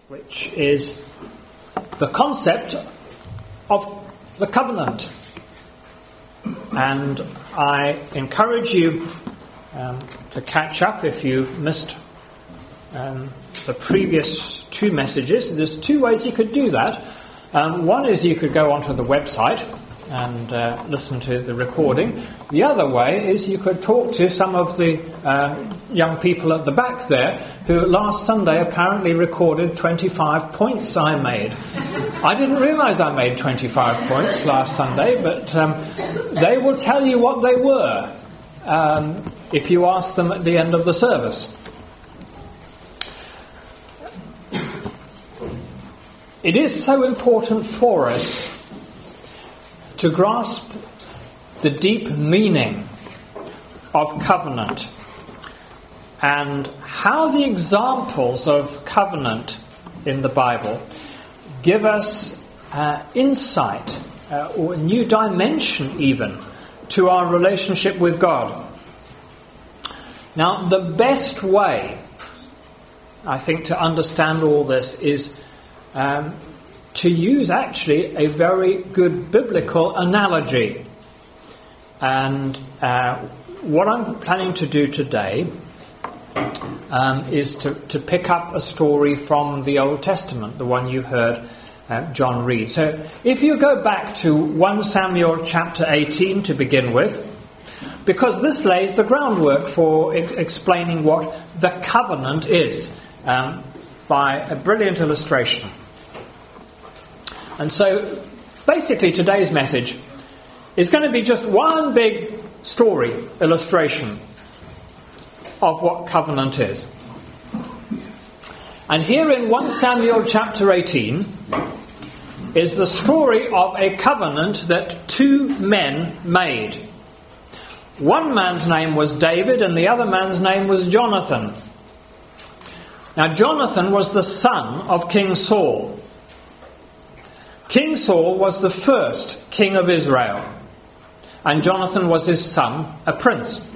which is the concept of the covenant. And I encourage you to catch up if you missed the previous two messages. There's two ways you could do that. One is you could go onto the website and listen to the recording. The other way is you could talk to some of the young people at the back there who last Sunday apparently recorded 25 points I made. I didn't realise I made 25 points last Sunday, but they will tell you what they were if you ask them at the end of the service. It is so important for us to grasp the deep meaning of covenant and how the examples of covenant in the Bible give us insight or a new dimension even to our relationship with God. Now, the best way, I think, to understand all this is to use actually a very good biblical analogy. And what I'm planning to do today is to pick up a story from the Old Testament, the one you heard John read. So if you go back to 1 Samuel chapter 18 to begin with, because this lays the groundwork for explaining what the covenant is by a brilliant illustration. And so basically today's message is going to be just one big story illustration of what covenant is. And here in 1 Samuel chapter 18 is the story of a covenant that two men made. One man's name was David and the other man's name was Jonathan. Now Jonathan was the son of King Saul. King Saul was the first king of Israel, and Jonathan was his son, a prince.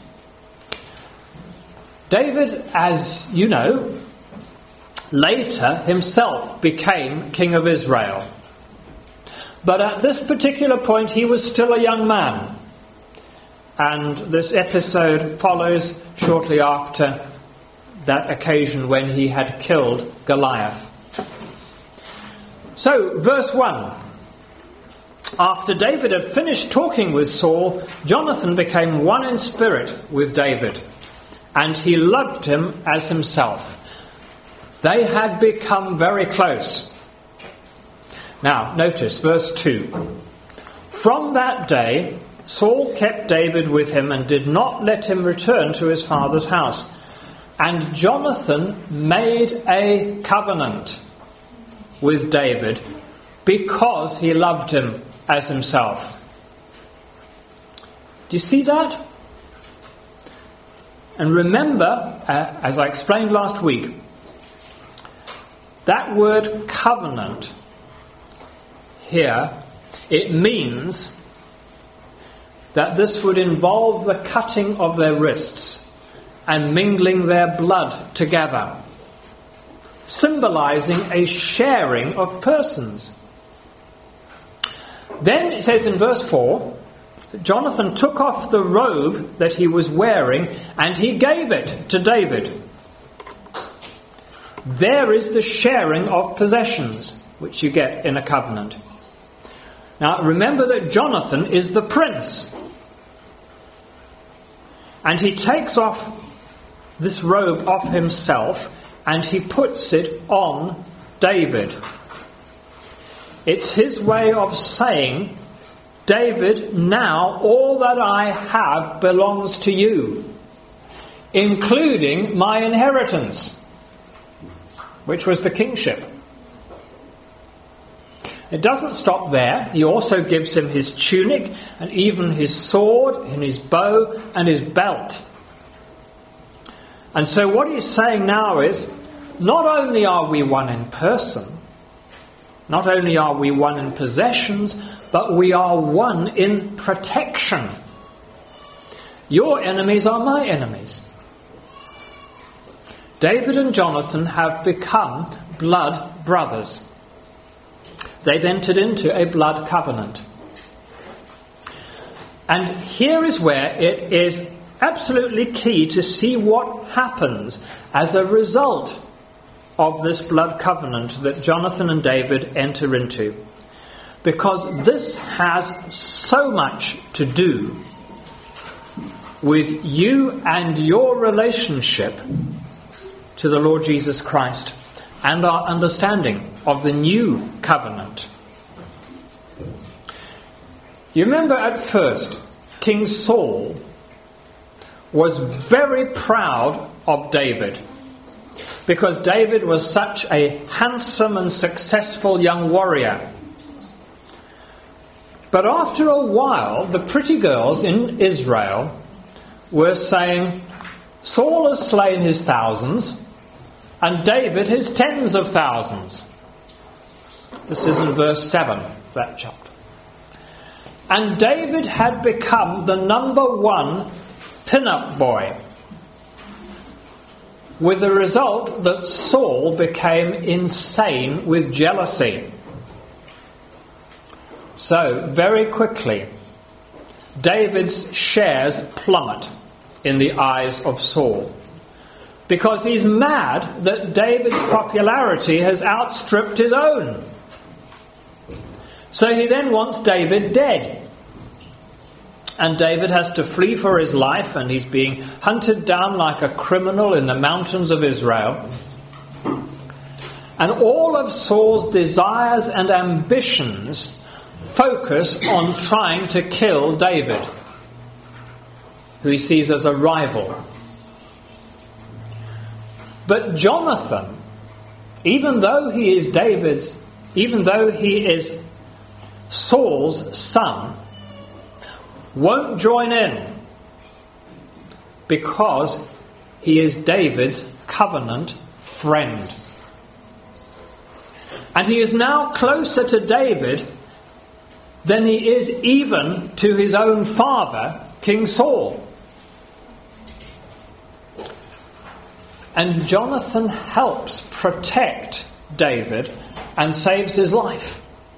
David, as you know, later himself became king of Israel. But at this particular point he was still a young man. And this episode follows shortly after that occasion when he had killed Goliath. So, verse 1. After David had finished talking with Saul, Jonathan became one in spirit with David, and he loved him as himself. They had become very close. Now, notice verse 2. From that day, Saul kept David with him and did not let him return to his father's house. And Jonathan made a covenant with David because he loved him as himself. Do you see that? And remember, as I explained last week, that word covenant here, it means that this would involve the cutting of their wrists and mingling their blood together, symbolizing a sharing of persons. Then it says in verse 4, Jonathan took off the robe that he was wearing and he gave it to David. There is the sharing of possessions which you get in a covenant. Now remember that Jonathan is the prince. And he takes off this robe off himself and he puts it on David. It's his way of saying, David, now all that I have belongs to you, including my inheritance, which was the kingship. It doesn't stop there. He also gives him his tunic and even his sword and his bow and his belt. And so what he's saying now is, not only are we one in person, not only are we one in possessions, but we are one in protection. Your enemies are my enemies. David and Jonathan have become blood brothers. They've entered into a blood covenant. And here is where it is absolutely key to see what happens as a result of this blood covenant that Jonathan and David enter into. Because this has so much to do with you and your relationship to the Lord Jesus Christ and our understanding of the new covenant. You remember at first, King Saul was very proud of David because David was such a handsome and successful young warrior. But after a while, the pretty girls in Israel were saying, Saul has slain his thousands and David his tens of thousands. This is in verse 7 of that chapter. And David had become the number one pin-up boy, with the result that Saul became insane with jealousy. So, very quickly, David's shares plummet in the eyes of Saul, because he's mad that David's popularity has outstripped his own. So he then wants David dead. And David has to flee for his life, and he's being hunted down like a criminal in the mountains of Israel. And all of Saul's desires and ambitions focus on trying to kill David, who he sees as a rival. But Jonathan, even though he is Saul's son, won't join in because he is David's covenant friend. And he is now closer to David than he is even to his own father, King Saul. And Jonathan helps protect David and saves his life.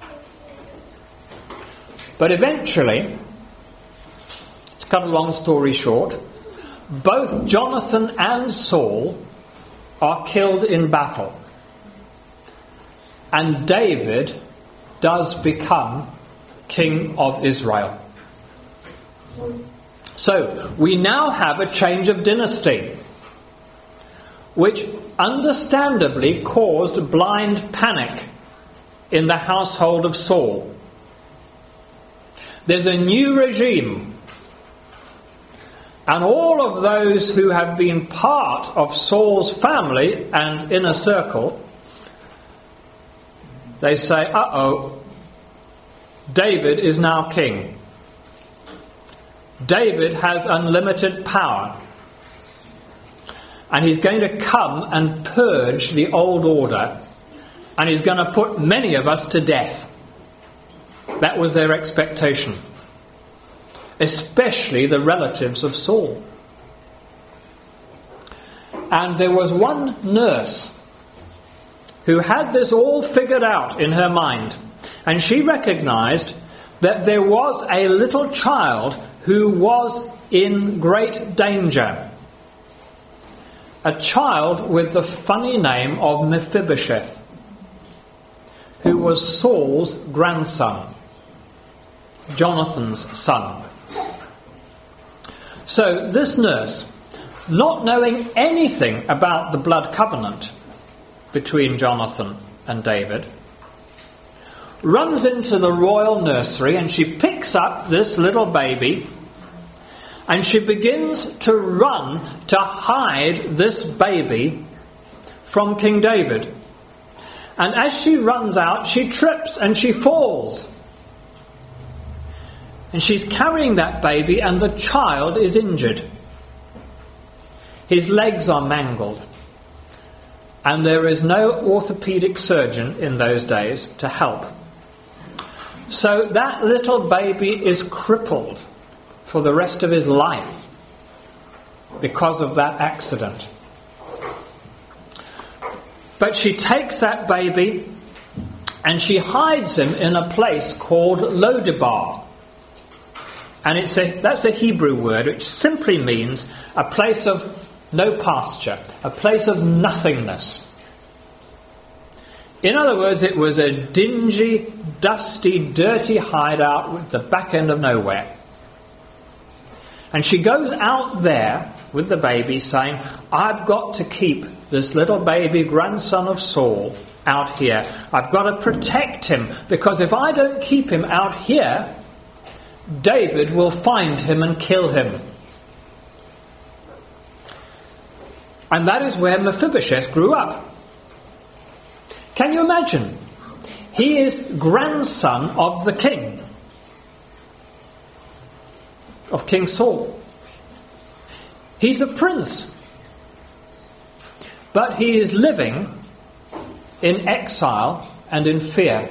But eventually, to cut a long story short, both Jonathan and Saul are killed in battle. And David does become king of Israel. So, we now have a change of dynasty, which understandably caused blind panic in the household of Saul. There's a new regime, and all of those who have been part of Saul's family and inner circle, they say, uh-oh, David is now king. David has unlimited power. And he's going to come and purge the old order. And he's going to put many of us to death. That was their expectation. Especially the relatives of Saul. And there was one nurse who had this all figured out in her mind. And she recognized that there was a little child who was in great danger. A child with the funny name of Mephibosheth, who was Saul's grandson, Jonathan's son. So this nurse, not knowing anything about the blood covenant between Jonathan and David, runs into the royal nursery and she picks up this little baby and she begins to run to hide this baby from King David. And as she runs out, she trips and she falls. And she's carrying that baby and the child is injured. His legs are mangled. And there is no orthopedic surgeon in those days to help. So that little baby is crippled for the rest of his life because of that accident. But she takes that baby and she hides him in a place called Lo-debar. And that's a Hebrew word which simply means a place of no pasture, a place of nothingness. In other words, it was a dingy, dusty, dirty hideout with the back end of nowhere. And she goes out there with the baby saying, I've got to keep this little baby grandson of Saul out here. I've got to protect him, because if I don't keep him out here, David will find him and kill him. And that is where Mephibosheth grew up. Can you imagine? He is grandson of the king, of King Saul. He's a prince, but he is living in exile and in fear.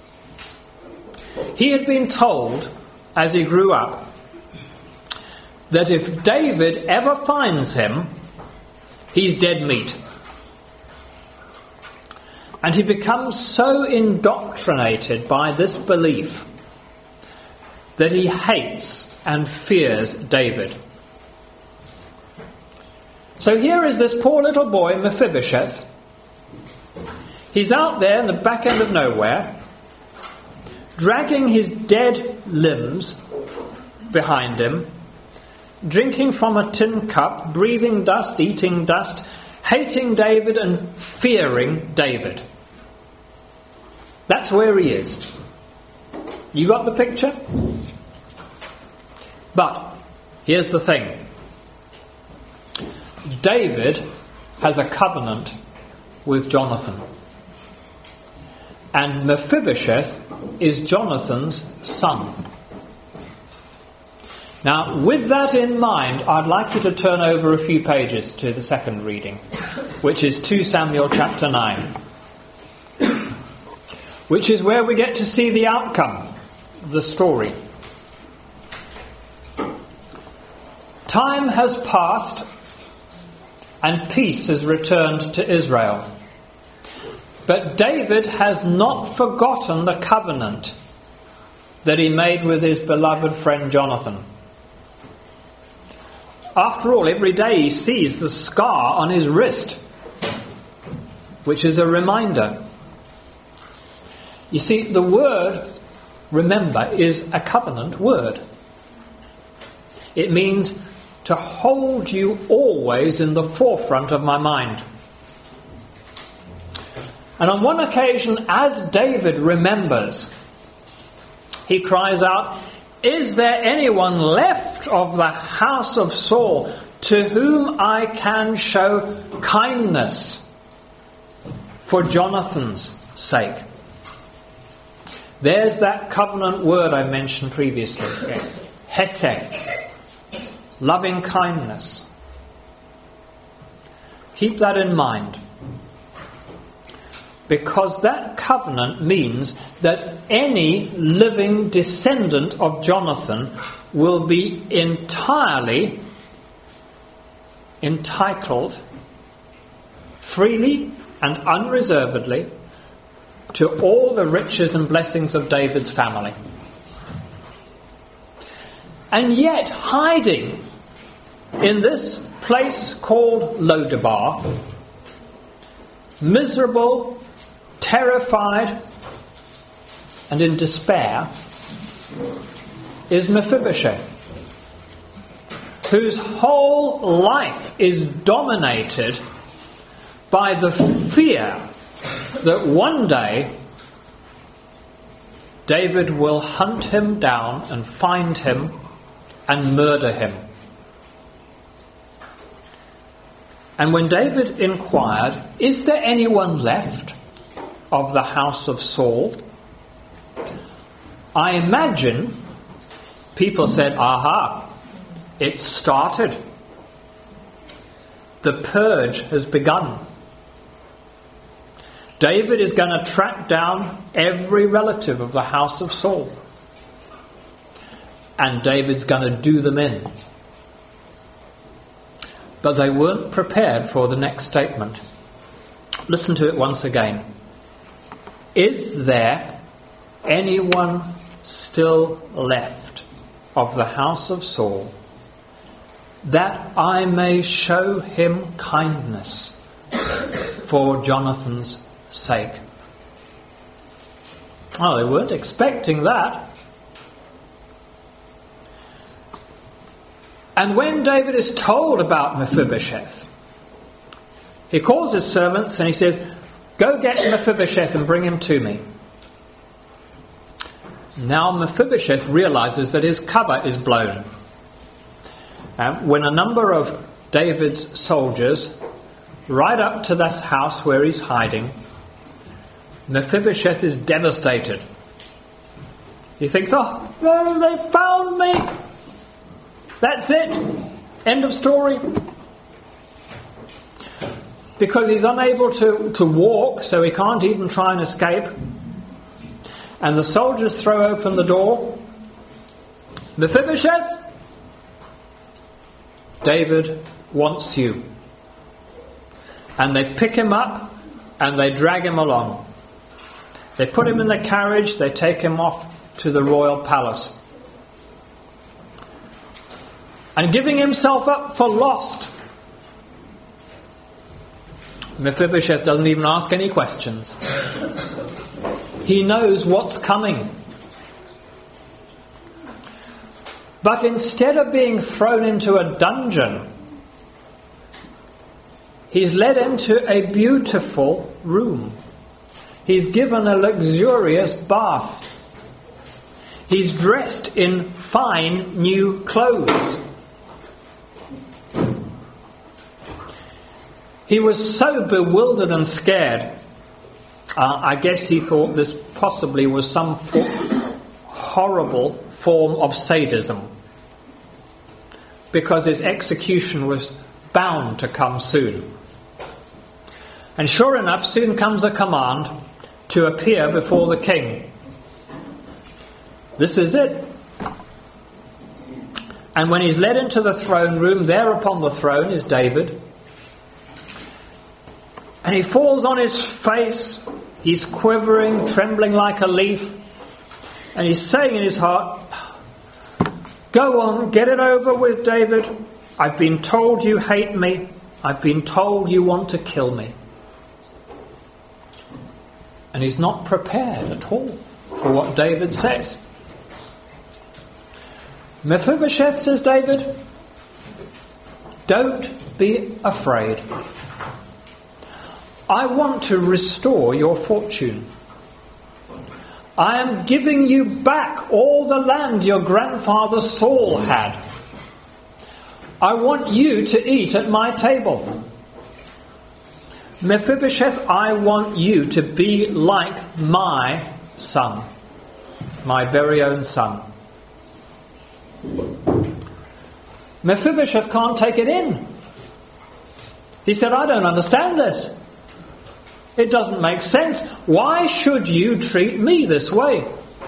He had been told, as he grew up, that if David ever finds him, he's dead meat. And he becomes so indoctrinated by this belief that he hates and fears David. So here is this poor little boy, Mephibosheth. He's out there in the back end of nowhere, dragging his dead limbs behind him, drinking from a tin cup, breathing dust, eating dust, hating David and fearing David. That's where he is. You got the picture? But here's the thing. David has a covenant with Jonathan. And Mephibosheth is Jonathan's son. Now, with that in mind, I'd like you to turn over a few pages to the second reading, which is 2 Samuel chapter 9, which is where we get to see the outcome of the story. Time has passed and peace has returned to Israel. But David has not forgotten the covenant that he made with his beloved friend Jonathan. After all, every day he sees the scar on his wrist, which is a reminder. You see, the word, remember, is a covenant word. It means to hold you always in the forefront of my mind. And on one occasion, as David remembers, he cries out, "Is there anyone left of the house of Saul to whom I can show kindness for Jonathan's sake?" There's that covenant word I mentioned previously. Hesed. Loving kindness. Keep that in mind. Because that covenant means that any living descendant of Jonathan will be entirely entitled, freely and unreservedly, to all the riches and blessings of David's family. And yet, hiding in this place called Lo-debar, miserable, terrified, and in despair, is Mephibosheth, whose whole life is dominated by the fear that one day David will hunt him down and find him and murder him. And when David inquired, "Is there anyone left of the house of Saul?" I imagine people said, "Aha, it started. The purge has begun. David is going to track down every relative of the house of Saul. And David's going to do them in." But they weren't prepared for the next statement. Listen to it once again. Is there anyone still left of the house of Saul, that I may show him kindness for Jonathan's sake? Oh, they weren't expecting that. And when David is told about Mephibosheth, he calls his servants and he says, "Go get Mephibosheth and bring him to me." Now Mephibosheth realizes that his cover is blown. When a number of David's soldiers ride up to this house where he's hiding, Mephibosheth is devastated. He thinks, "Oh, well, they found me. That's it. End of story." Because he's unable to walk, so he can't even try and escape. And the soldiers throw open the door. "Mephibosheth, David wants you." And they pick him up and they drag him along. They put him in the carriage, they take him off to the royal palace. And giving himself up for lost, Mephibosheth doesn't even ask any questions. He knows what's coming. But instead of being thrown into a dungeon, he's led into a beautiful room. He's given a luxurious bath. He's dressed in fine new clothes. He was so bewildered and scared. I guess he thought this possibly was some horrible form of sadism, because his execution was bound to come soon. And sure enough, soon comes a command to appear before the king. This is it. And when he's led into the throne room, there upon the throne is David. And he falls on his face. He's quivering, trembling like a leaf. And he's saying in his heart, "Go on, get it over with, David. I've been told you hate me. I've been told you want to kill me." And he's not prepared at all for what David says. "Mephibosheth," says David, "don't be afraid. I want to restore your fortune. I am giving you back all the land your grandfather Saul had. I want you to eat at my table. Mephibosheth, I want you to be like my son, my very own son." Mephibosheth can't take it in. He said, "I don't understand this. It doesn't make sense. Why should you treat me this way?"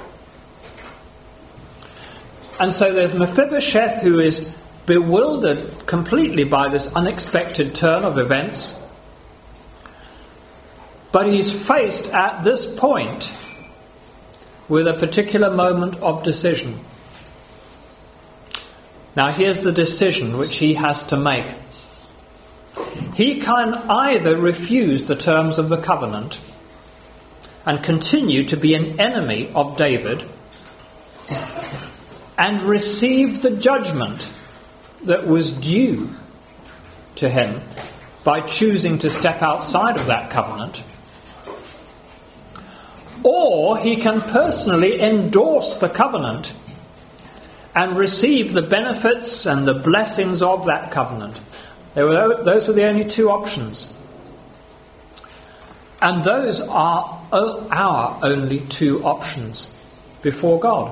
And so there's Mephibosheth, who is bewildered completely by this unexpected turn of events. But he's faced at this point with a particular moment of decision. Now here's the decision which he has to make. He can either refuse the terms of the covenant and continue to be an enemy of David and receive the judgment that was due to him by choosing to step outside of that covenant, or he can personally endorse the covenant and receive the benefits and the blessings of that covenant. Those were the only two options. And those are our only two options before God.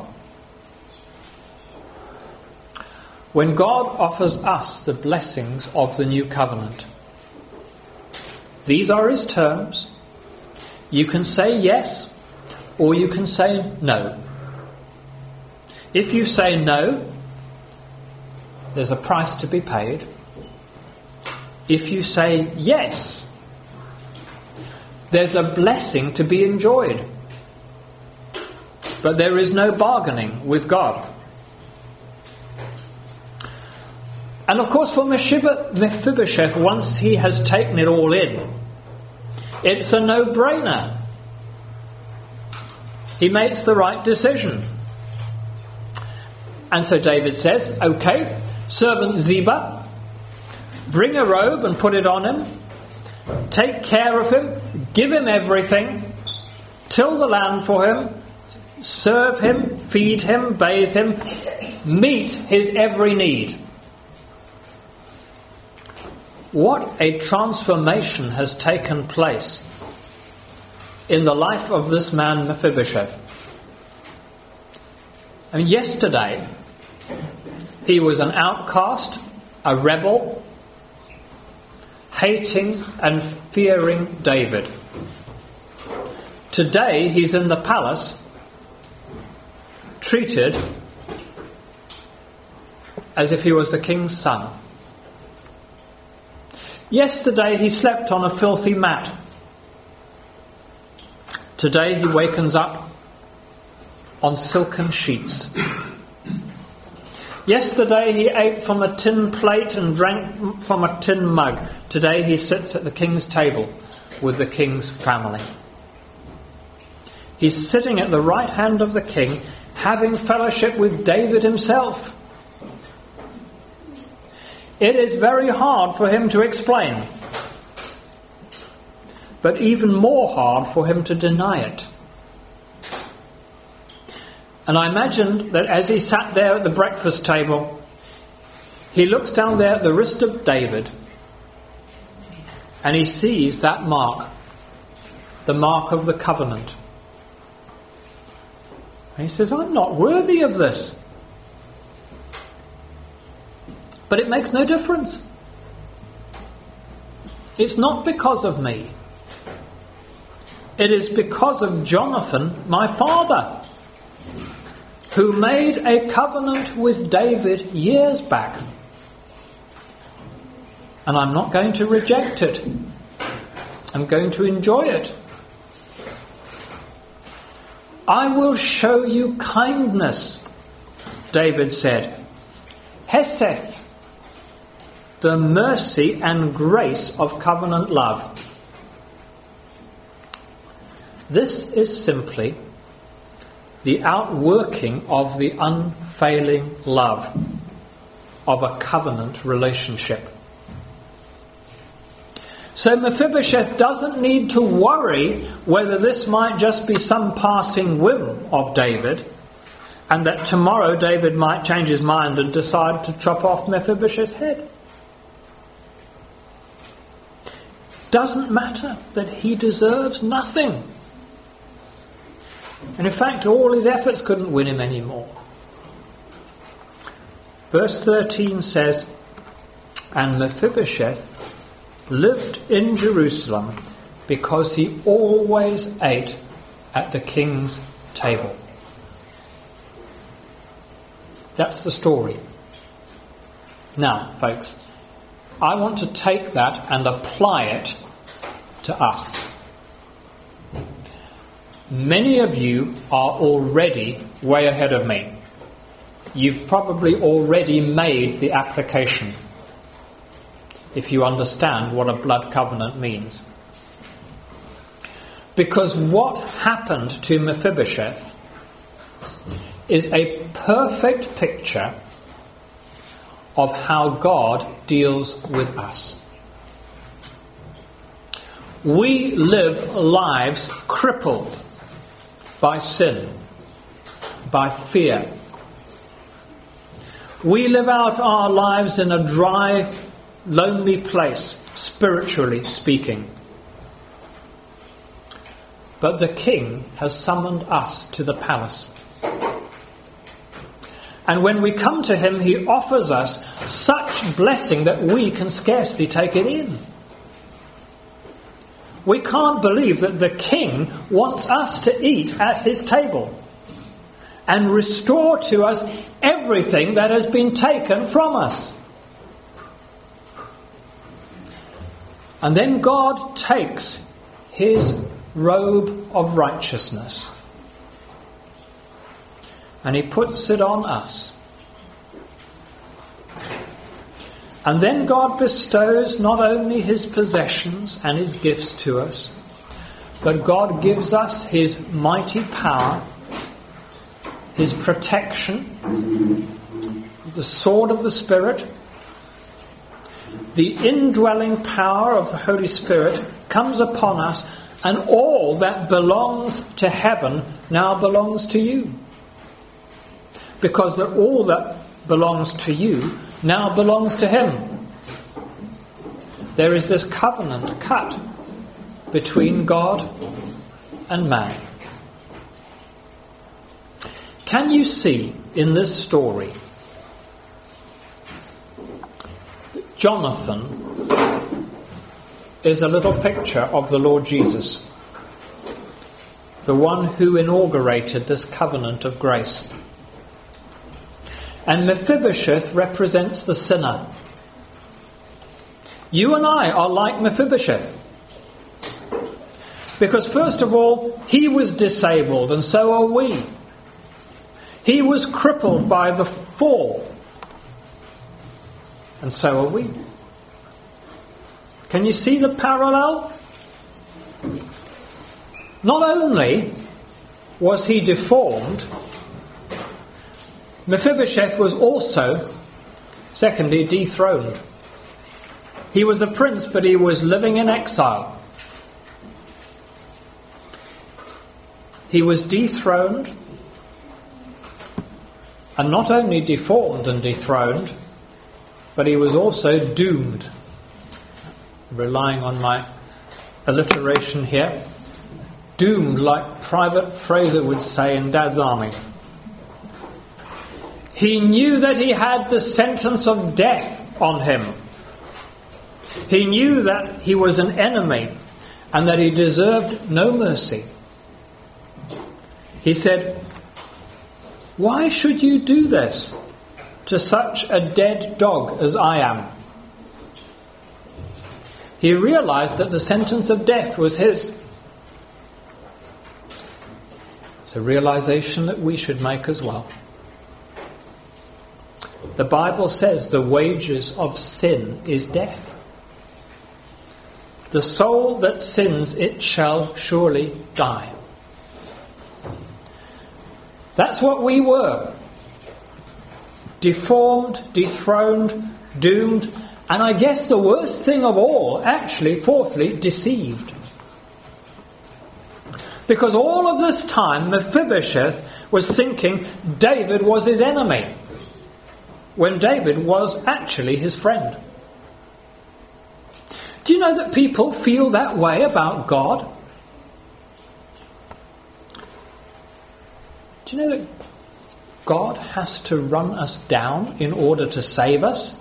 When God offers us the blessings of the new covenant, these are his terms. You can say yes, or you can say no. If you say no, there's a price to be paid. If you say yes, There's a blessing to be enjoyed. But there is no bargaining with God. And of course for Mephibosheth, once he has taken it all in, it's a no-brainer. He makes the right decision. And so David says, okay, servant Ziba, bring a robe and put it on him. Take care of him, give him everything, till the land for him, serve him, feed him, bathe him, meet his every need. What a transformation has taken place in the life of this man Mephibosheth. I mean, yesterday he was an outcast, a rebel, hating and fearing David. Today he's in the palace, treated as if he was the king's son. Yesterday he slept on a filthy mat. Today he wakens up on silken sheets. Yesterday he ate from a tin plate and drank from a tin mug. Today he sits at the king's table with the king's family. He's sitting at the right hand of the king, having fellowship with David himself. It is very hard for him to explain, but even more hard for him to deny it. And I imagined that as he sat there at the breakfast table, he looks down there at the wrist of David and he sees that mark, the mark of the covenant. And he says, I'm not worthy of this. But it makes no difference. It's not because of me. It is because of Jonathan, my father, who made a covenant with David years back. And I'm not going to reject it. I'm going to enjoy it. I will show you kindness, David said. Heseth, the mercy and grace of covenant love. This is simply the outworking of the unfailing love of a covenant relationship. So Mephibosheth doesn't need to worry whether this might just be some passing whim of David, and that tomorrow David might change his mind and decide to chop off Mephibosheth's head. Doesn't matter that he deserves nothing. And in fact, all his efforts couldn't win him anymore. Verse 13 says, and Mephibosheth lived in Jerusalem because he always ate at the king's table. That's the story. Now, folks, I want to take that and apply it to us. Many of you are already way ahead of me. You've probably already made the application, if you understand what a blood covenant means. Because what happened to Mephibosheth is a perfect picture of how God deals with us. We live lives crippled by sin, by fear. We live out our lives in a dry, lonely place, spiritually speaking. But the King has summoned us to the palace. And when we come to him, he offers us such blessing that we can scarcely take it in. We can't believe that the King wants us to eat at his table and restore to us everything that has been taken from us. And then God takes his robe of righteousness and he puts it on us. And then God bestows not only his possessions and his gifts to us, but God gives us his mighty power, his protection, the sword of the Spirit. The indwelling power of the Holy Spirit comes upon us, and all that belongs to heaven now belongs to you. Because all that belongs to you now belongs to him. There is this covenant cut between God and man. Can you see in this story that Jonathan is a little picture of the Lord Jesus, the one who inaugurated this covenant of grace? And Mephibosheth represents the sinner. You and I are like Mephibosheth. Because first of all, he was disabled, and so are we. He was crippled by the fall, and so are we. Can you see the parallel? Not only was he deformed, Mephibosheth was also, secondly, dethroned. He was a prince, but he was living in exile. He was dethroned, and not only deformed and dethroned, but he was also doomed. Relying on my alliteration here. Doomed, like Private Fraser would say in Dad's Army. He knew that he had the sentence of death on him. He knew that he was an enemy and that he deserved no mercy. He said, "Why should you do this to such a dead dog as I am?" He realized that the sentence of death was his. It's a realization that we should make as well. The Bible says the wages of sin is death. The soul that sins, it shall surely die. That's what we were. Deformed, dethroned, doomed, and I guess the worst thing of all, actually, fourthly, deceived. Because all of this time, Mephibosheth was thinking David was his enemy, when David was actually his friend. Do you know that people feel that way about God? Do you know that God has to run us down in order to save us?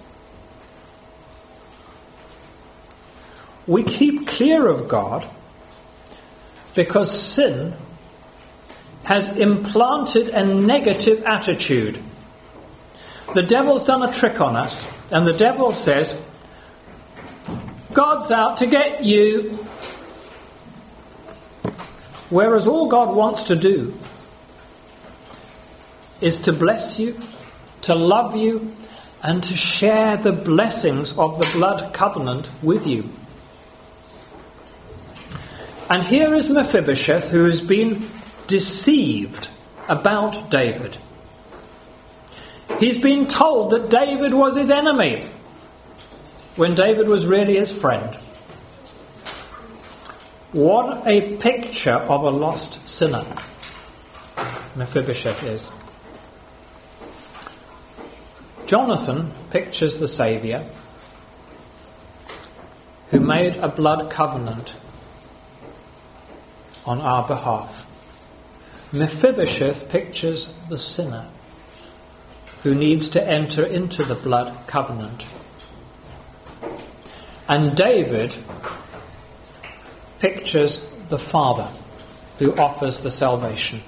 We keep clear of God because sin has implanted a negative attitude. The devil's done a trick on us, and the devil says, God's out to get you. Whereas all God wants to do is to bless you, to love you, and to share the blessings of the blood covenant with you. And here is Mephibosheth, who has been deceived about David. He's been told that David was his enemy, when David was really his friend. What a picture of a lost sinner Mephibosheth is. Jonathan pictures the Saviour who made a blood covenant on our behalf. Mephibosheth pictures the sinner who needs to enter into the blood covenant. And David pictures the Father who offers the salvation.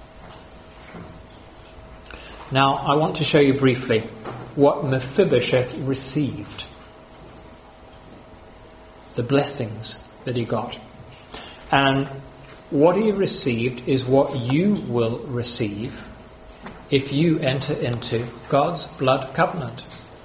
Now, I want to show you briefly what Mephibosheth received. The blessings that he got. And what he received is what you will receive if you enter into God's blood covenant.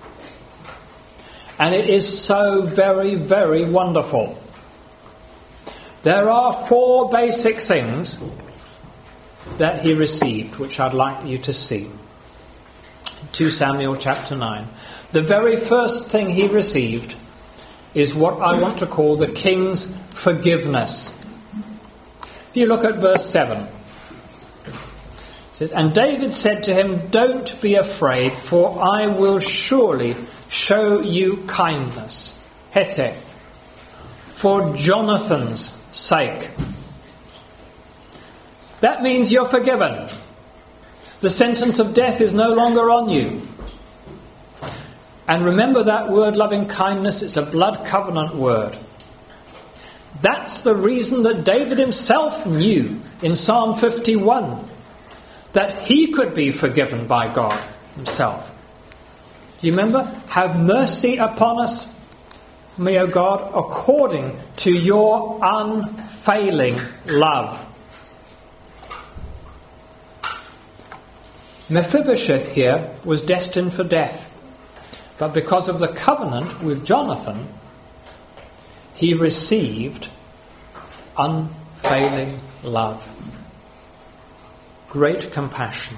And it is so very, very wonderful. There are 4 basic things that he received, which I'd like you to see. 2 Samuel chapter 9. The very first thing he received is what I want to call the king's forgiveness. If you look at verse 7, it says, "And David said to him, 'Don't be afraid, for I will surely show you kindness,' Heteth, 'for Jonathan's sake.'" That means you're forgiven. The sentence of death is no longer on you. And remember that word loving kindness, it's a blood covenant word. That's the reason that David himself knew in Psalm 51 that he could be forgiven by God himself. Do you remember? "Have mercy upon us, me, O God, according to your unfailing love." Mephibosheth here was destined for death. But because of the covenant with Jonathan, he received unfailing love. Great compassion.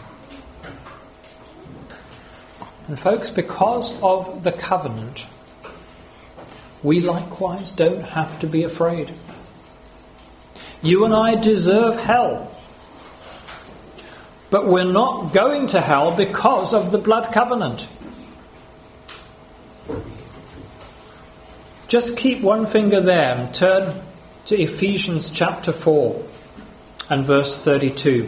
And folks, because of the covenant, we likewise don't have to be afraid. You and I deserve hell. But we're not going to hell because of the blood covenant. Just keep one finger there and turn to Ephesians chapter 4 and verse 32.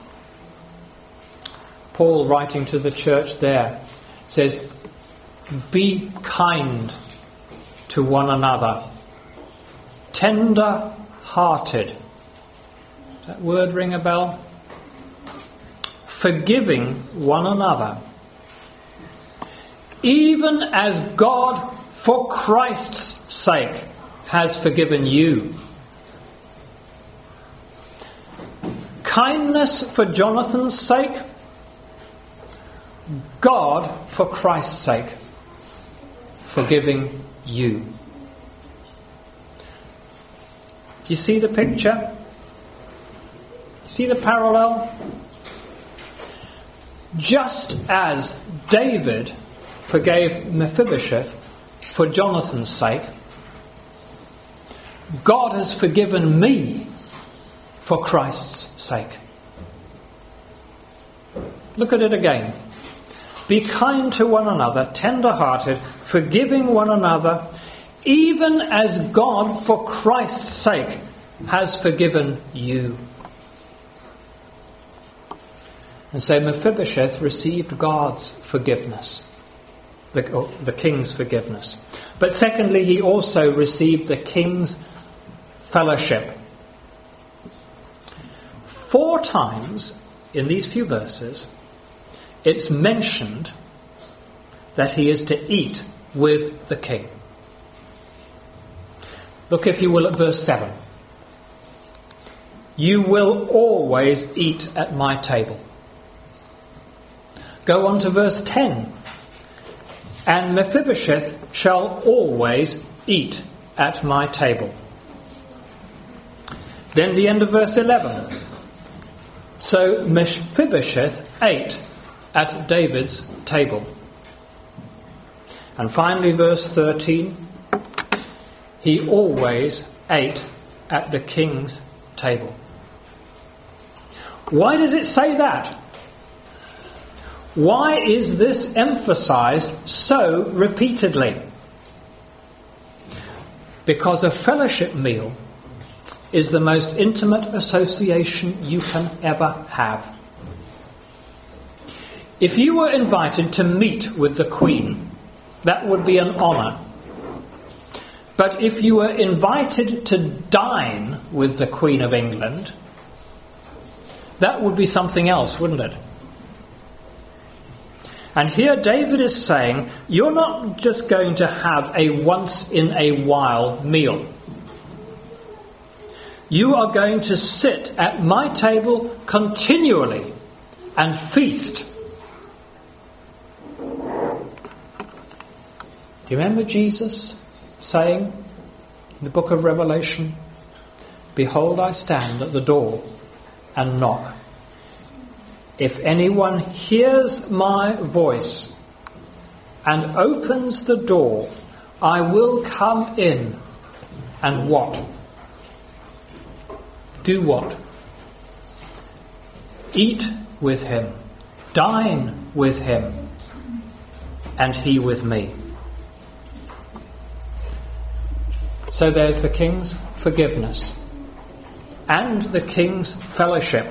Paul, writing to the church there, says, "Be kind to one another, tender-hearted." Does that word ring a bell? Forgiving one another, even as God, for Christ's sake, has forgiven you. Kindness for Jonathan's sake, God, for Christ's sake, forgiving you. Do you see the picture? See the parallel? Just as David forgave Mephibosheth for Jonathan's sake, God has forgiven me for Christ's sake. Look at it again. Be kind to one another, tender-hearted, forgiving one another, even as God, for Christ's sake, has forgiven you. And so Mephibosheth received God's forgiveness, the king's forgiveness. But secondly, he also received the king's fellowship. 4 times in these few verses, it's mentioned that he is to eat with the king. Look, if you will, at verse 7. "You will always eat at my table." Go on to verse 10. "And Mephibosheth shall always eat at my table." Then the end of verse 11. "So Mephibosheth ate at David's table." And finally, verse 13. "He always ate at the king's table." Why does it say that? Why is this emphasized so repeatedly? Because a fellowship meal is the most intimate association you can ever have. If you were invited to meet with the Queen, that would be an honour. But if you were invited to dine with the Queen of England, that would be something else, wouldn't it? And here David is saying, you're not just going to have a once-in-a-while meal. You are going to sit at my table continually and feast. Do you remember Jesus saying in the book of Revelation, "Behold, I stand at the door and knock. If anyone hears my voice and opens the door, I will come in and" what? Do what? Eat with him, dine with him, and he with me. So there's the King's forgiveness and the King's fellowship.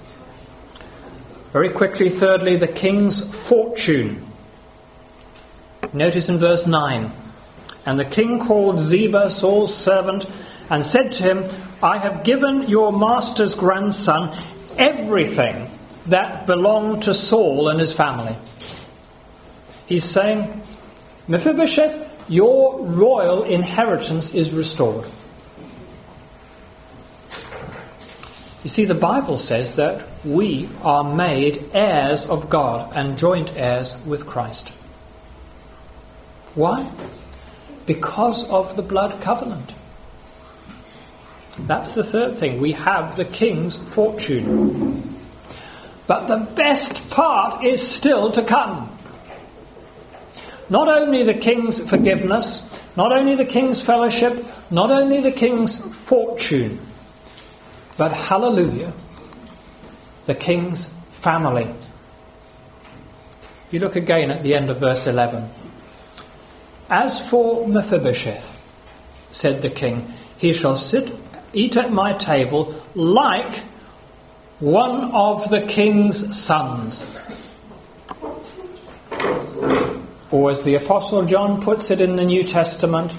Very quickly, thirdly, the King's fortune. Notice in verse 9, "And the king called Ziba, Saul's servant, and said to him, I have given your master's grandson everything that belonged to Saul and his family." He's saying, Mephibosheth, your royal inheritance is restored. You see, the Bible says that we are made heirs of God and joint heirs with Christ. Why? Because of the blood covenant. That's the third thing. We have the King's fortune. But the best part is still to come. Not only the King's forgiveness, not only the King's fellowship, not only the King's fortune, but hallelujah, the King's family. You look again at the end of verse 11. "As for Mephibosheth," said the king, "he shall eat at my table like one of the king's sons." Or as the Apostle John puts it in the New Testament,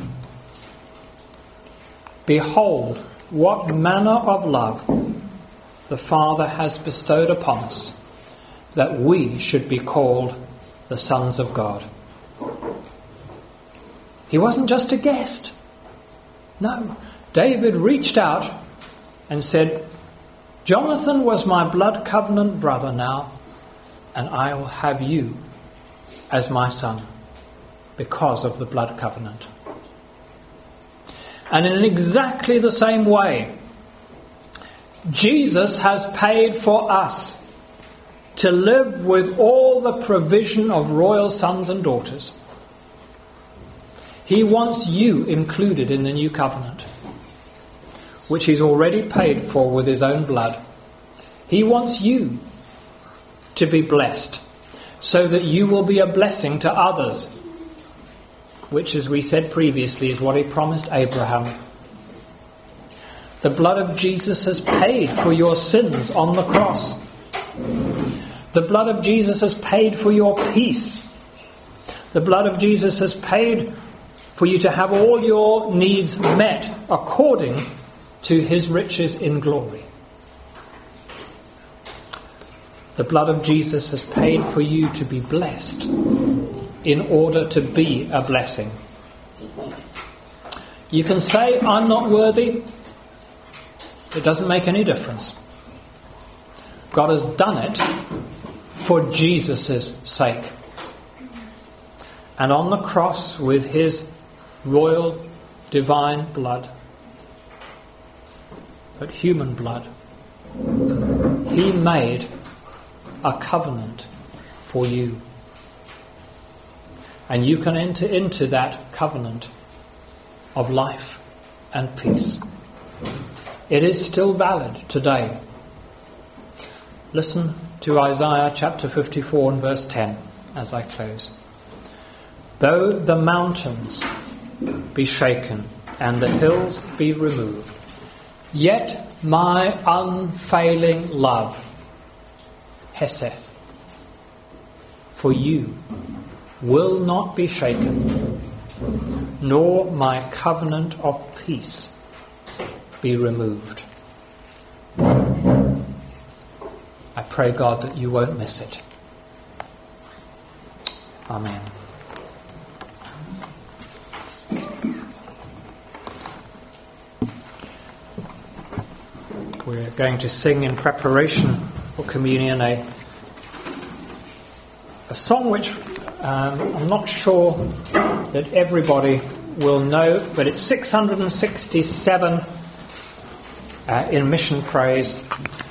"Behold, what manner of love the Father has bestowed upon us, that we should be called the sons of God." He wasn't just a guest. No, David reached out and said, "Jonathan was my blood covenant brother now, and I will have you as my son because of the blood covenant." And in exactly the same way, Jesus has paid for us to live with all the provision of royal sons and daughters. He wants you included in the new covenant, which he's already paid for with his own blood. He wants you to be blessed so that you will be a blessing to others, which, as we said previously, is what he promised Abraham. The blood of Jesus has paid for your sins on the cross. The blood of Jesus has paid for your peace. The blood of Jesus has paid for you to have all your needs met according to his riches in glory. The blood of Jesus has paid for you to be blessed in order to be a blessing. You can say, "I'm not worthy." It doesn't make any difference. God has done it for Jesus' sake. And on the cross, with his royal divine blood, but human blood, he made a covenant for you. And you can enter into that covenant of life and peace. It is still valid today. Listen to Isaiah chapter 54 and verse 10 as I close. "Though the mountains be shaken and the hills be removed, yet my unfailing love, Heseth, for you will not be shaken, nor my covenant of peace be removed." I pray, God, that you won't miss it. Amen. We're going to sing in preparation for communion a song which I'm not sure that everybody will know, but it's 667 in Mission Praise.